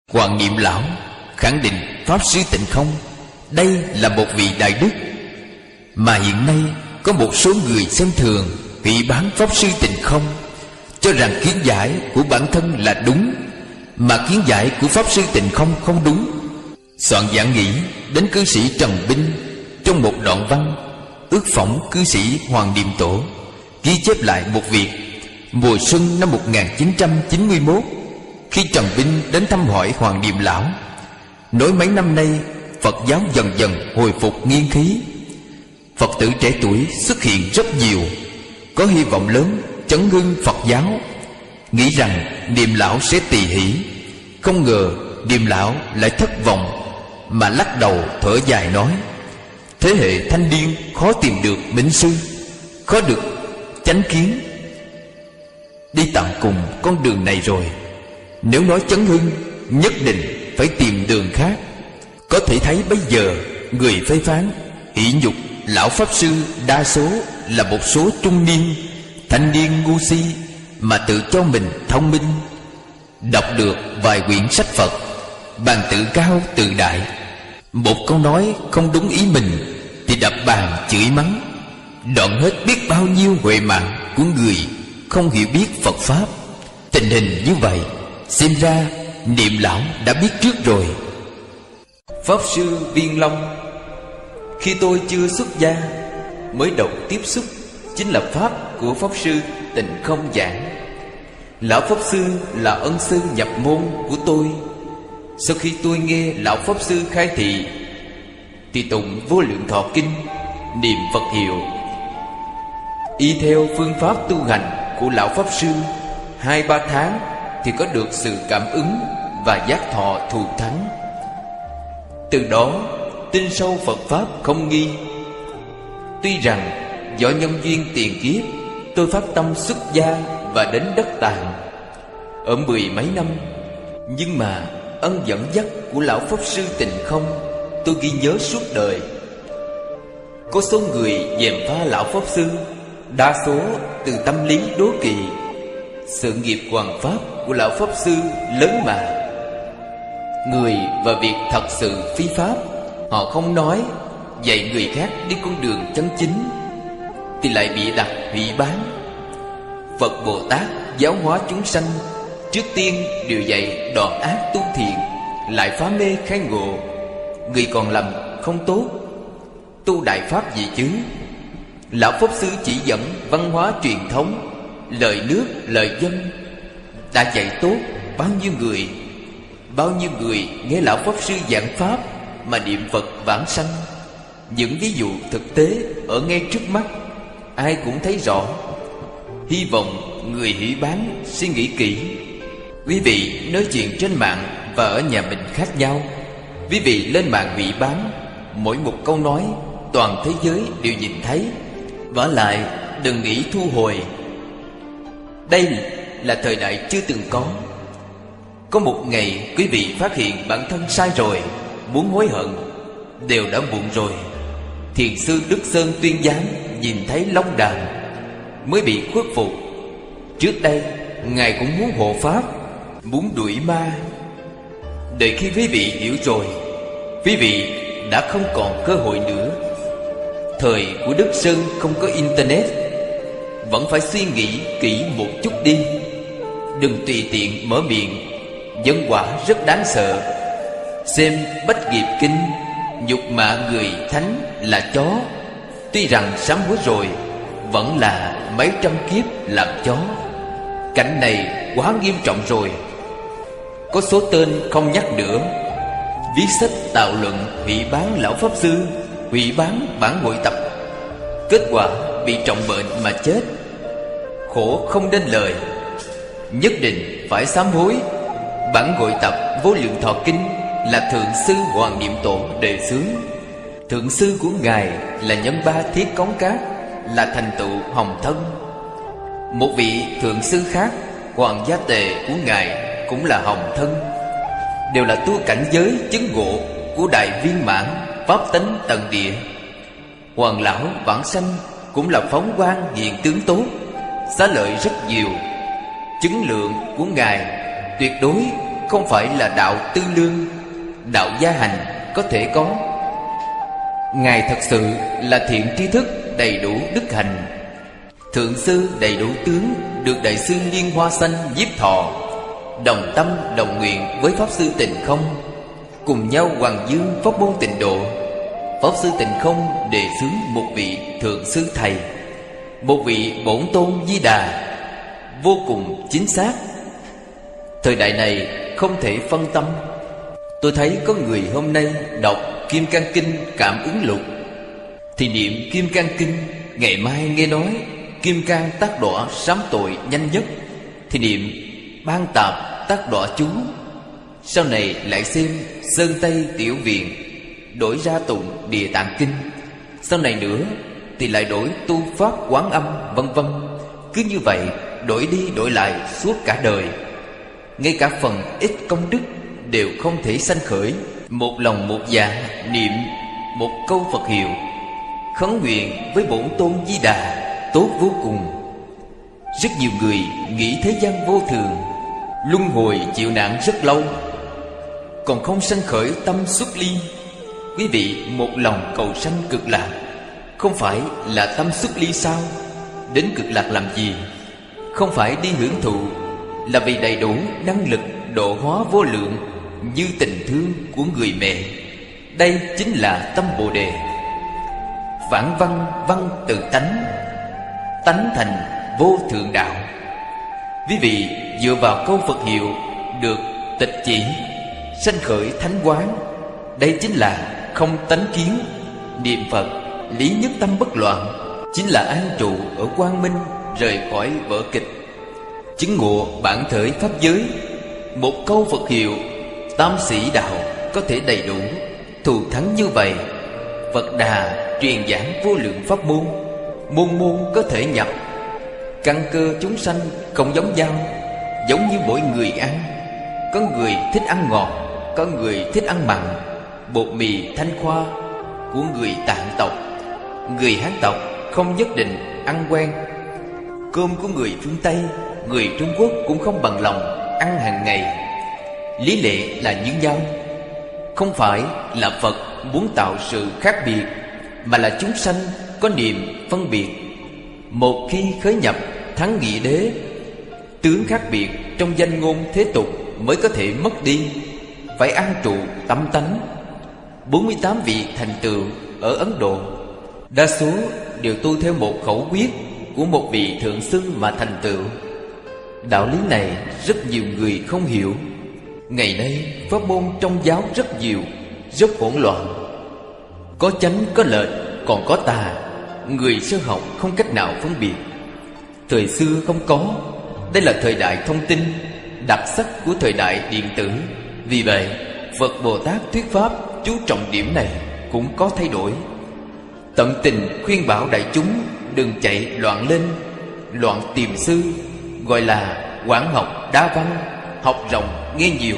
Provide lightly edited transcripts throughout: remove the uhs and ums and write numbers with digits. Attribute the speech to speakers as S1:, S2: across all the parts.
S1: Hoàng Niệm Lão khẳng định Pháp Sư Tịnh Không đây là một vị đại đức, mà hiện nay có một số người xem thường, hủy bán Pháp Sư Tịnh Không, cho rằng kiến giải của bản thân là đúng, mà kiến giải của Pháp Sư Tịnh Không không đúng. Soạn giảng nghị đến cư sĩ Trần Binh trong một đoạn văn ước phỏng cư sĩ Hoàng Niệm Tổ, ghi chép lại một việc. Mùa xuân năm 1991, khi Trần Binh đến thăm hỏi Hoàng Niệm Lão, nói mấy năm nay Phật giáo dần dần hồi phục nguyên khí, Phật tử trẻ tuổi xuất hiện rất nhiều, có hy vọng lớn chấn hưng Phật giáo. Nghĩ rằng Niệm Lão sẽ tỳ hỷ, không ngờ Niệm Lão lại thất vọng, mà lắc đầu thở dài nói: thế hệ thanh niên khó tìm được minh sư, khó được chánh kiến, đi tạm cùng con đường này rồi. Nếu nói chấn hưng, nhất định phải tìm đường khác. Có thể thấy bây giờ người phê phán hỉ nhục lão Pháp Sư đa số là một số trung niên thanh niên ngu si, mà tự cho mình thông minh, đọc được vài quyển sách Phật, bàn tự cao tự đại, một câu nói không đúng ý mình thì đập bàn chửi mắng, đoạn hết biết bao nhiêu huệ mạng của người không hiểu biết Phật Pháp. Tình hình như vậy, xem ra Niệm Lão đã biết trước rồi. Pháp Sư Viên Long: khi tôi chưa xuất gia, mới đầu tiếp xúc chính là Pháp của Pháp Sư Tịnh Không giảng. Lão Pháp Sư là ân sư nhập môn của tôi. Sau khi tôi nghe Lão Pháp Sư khai thị thì tụng Vô Lượng Thọ Kinh, niệm Phật hiệu, y theo phương pháp tu hành của Lão Pháp Sư, 2-3 tháng thì có được sự cảm ứng và giác thọ thù thắng. Từ đó tin sâu Phật Pháp không nghi. Tuy rằng do nhân duyên tiền kiếp, tôi phát tâm xuất gia và đến đất Tạng ở 10 mấy năm, nhưng mà ân dẫn dắt của Lão Pháp Sư Tịnh Không tôi ghi nhớ suốt đời. Có số người gièm pha Lão Pháp Sư, đa số từ tâm lý đố kỵ. Sự nghiệp hoàn pháp của Lão Pháp Sư lớn mà, người và việc thật sự phi pháp. Họ không nói, dạy người khác đi con đường chân chính thì lại bị đặt hủy bán. Phật Bồ Tát giáo hóa chúng sanh, trước tiên đều dạy đoạn ác tu thiện, lại phá mê khai ngộ. Người còn lầm không tốt, tu đại pháp gì chứ? Lão Pháp Sư chỉ dẫn văn hóa truyền thống, lời nước lời dân, đã dạy tốt bao nhiêu người nghe Lão Pháp Sư giảng pháp mà niệm Phật vãng sanh. Những ví dụ thực tế ở ngay trước mắt, ai cũng thấy rõ. Hy vọng người hủy bán suy nghĩ kỹ. Quý vị nói chuyện trên mạng và ở nhà mình khác nhau. Quý vị lên mạng hủy bán, mỗi một câu nói toàn thế giới đều nhìn thấy. Vả lại đừng nghĩ thu hồi. Đây là thời đại chưa từng có. Có một ngày quý vị phát hiện bản thân sai rồi, muốn hối hận đều đã muộn rồi. Thiền sư Đức Sơn Tuyên Giám nhìn thấy Long Đàm mới bị khuất phục. Trước đây Ngài cũng muốn hộ pháp, muốn đuổi ma. Đợi khi quý vị hiểu rồi, quý vị đã không còn cơ hội nữa. Thời của Đức Sơn không có internet, vẫn phải suy nghĩ kỹ một chút đi. Đừng tùy tiện mở miệng, nhân quả rất đáng sợ. Xem Bách Nghiệp Kinh, nhục mạ người thánh là chó. Tuy rằng sám hối rồi, vẫn là mấy trăm kiếp làm chó. Cảnh này quá nghiêm trọng rồi. Có số tên không nhắc nữa, viết sách tạo luận hủy bán Lão Pháp Sư, hủy bán bản hội tập. Kết quả bị trọng bệnh mà chết, khổ không nên lời. Nhất định phải sám hối. Bản hội tập Vô Lượng Thọ Kinh là Thượng sư Hoàng Niệm Tổ đề xướng. Thượng sư của Ngài là Nhân Ba Thiết Cống Cát, là thành tựu Hồng Thân. Một vị thượng sư khác, Hoàng Gia Tề của Ngài cũng là Hồng Thân. Đều là tu cảnh giới chứng ngộ của đại viên mãn pháp tánh tầng địa. Hoàng lão vãng sanh cũng là phóng quang hiện tướng tốt, xá lợi rất nhiều. Chứng lượng của Ngài tuyệt đối không phải là đạo tư lương, đạo gia hành có thể có. Ngài thật sự là thiện tri thức, đầy đủ đức hành. Thượng sư đầy đủ tướng được Đại sư Liên Hoa Xanh Diếp Thọ đồng tâm đồng nguyện với Pháp Sư Tịnh Không, cùng nhau hoàng dương pháp môn tịnh độ. Pháp Sư Tịnh Không đề xướng một vị thượng sư thầy, một vị bổn tôn Di Đà, vô cùng chính xác. Thời đại này không thể phân tâm. Tôi thấy có người hôm nay đọc Kim Cang Kinh Cảm Ứng Lục thì niệm Kim Cang Kinh, ngày mai nghe nói Kim Cang Tác Đọa sám tội nhanh nhất thì niệm Ban Tạp Tác Đọa chú. Sau này lại xem Sơn Tây Tiểu Viện, đổi ra tụng Địa Tạng Kinh. Sau này nữa thì lại đổi tu Pháp Quán Âm, vân vân. Cứ như vậy đổi đi đổi lại suốt cả đời. Ngay cả phần ít công đức đều không thể sanh khởi. Một lòng một dạ niệm một câu Phật hiệu, khấn nguyện với bổn tôn Di Đà, tốt vô cùng. Rất nhiều người nghĩ thế gian vô thường, luân hồi chịu nạn rất lâu, còn không sanh khởi tâm xuất ly. Quý vị một lòng cầu sanh cực lạc, không phải là tâm xuất ly sao? Đến cực lạc làm gì? Không phải đi hưởng thụ, là vì đầy đủ năng lực độ hóa vô lượng như tình thương của người mẹ. Đây chính là tâm Bồ Đề. Vãng văn văn từ tánh, tánh thành vô thượng đạo. Quý vị dựa vào câu Phật hiệu được tịch chỉ, sanh khởi thánh quán. Đây chính là không tánh kiến. Niệm Phật lý nhất tâm bất loạn, chính là an trụ ở quang minh, rời khỏi vở kịch. Chứng ngộ bản thể pháp giới. Một câu Phật hiệu tam sĩ đạo có thể đầy đủ thù thắng như vậy. Phật Đà truyền giảng vô lượng pháp môn, môn môn có thể nhập. Căn cơ chúng sanh không giống nhau, giống như mỗi người ăn. Có người thích ăn ngọt, có người thích ăn mặn. Bột mì Thanh Khoa của người Tạng tộc, người Hán tộc không nhất định ăn quen. Cơm của người phương Tây, người Trung Quốc cũng không bằng lòng ăn hàng ngày. Lý lẽ là như nhau. Không phải là Phật muốn tạo sự khác biệt, mà là chúng sanh có niệm phân biệt. Một khi khởi nhập thắng nghị đế, tướng khác biệt trong danh ngôn thế tục mới có thể mất đi. Phải an trụ tâm tánh. 48 vị thành tựu ở Ấn Độ, đa số đều tu theo một khẩu quyết của một vị thượng sư mà thành tựu. Đạo lý này rất nhiều người không hiểu. Ngày nay pháp môn trong giáo rất nhiều, rất hỗn loạn. Có chánh có lệch, còn có tà. Người sơ học không cách nào phân biệt. Thời xưa không có. Đây là thời đại thông tin, đặc sắc của thời đại điện tử. Vì vậy Phật Bồ Tát thuyết pháp chú trọng điểm này cũng có thay đổi. Tận tình khuyên bảo đại chúng đừng chạy loạn lên, loạn tìm sư, gọi là quảng học đa văn, học rộng nghe nhiều.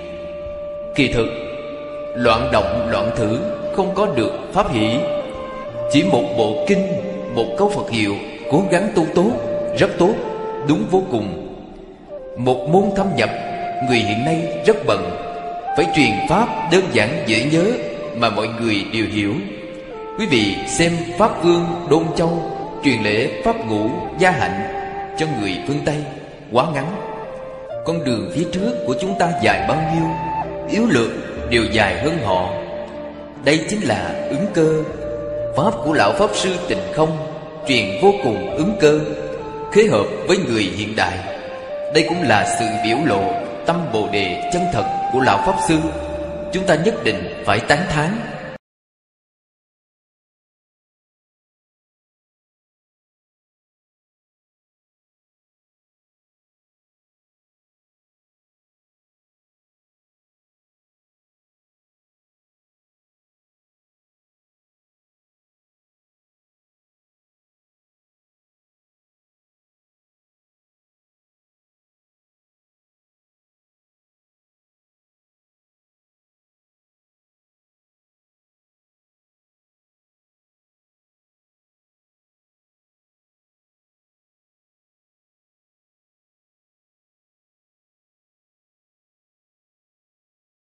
S1: Kỳ thực loạn động loạn thử không có được pháp hỷ. Chỉ một bộ kinh, một câu Phật hiệu, cố gắng tu tốt, rất tốt, đúng vô cùng. Một môn thâm nhập, người hiện nay rất bận, phải truyền pháp đơn giản dễ nhớ mà mọi người đều hiểu. Quý vị xem Pháp Vương Đôn Châu truyền lễ Pháp Ngũ Gia Hạnh cho người phương Tây quá ngắn. Con đường phía trước của chúng ta dài bao nhiêu, yếu lược đều dài hơn họ. Đây chính là ứng cơ. Pháp của Lão Pháp Sư Tịnh Không truyền vô cùng ứng cơ, khế hợp với người hiện đại. Đây cũng là sự biểu lộ tâm Bồ Đề chân thật của Lão Pháp Sư. Chúng ta nhất định phải tán thán.